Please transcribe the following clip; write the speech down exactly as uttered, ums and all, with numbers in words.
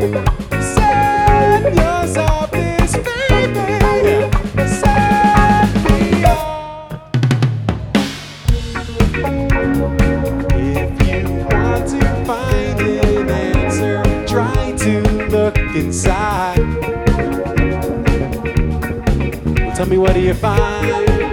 Set yours up this baby. Set me up. If you want to find an answer, try to look inside. Well, tell me, what do you find?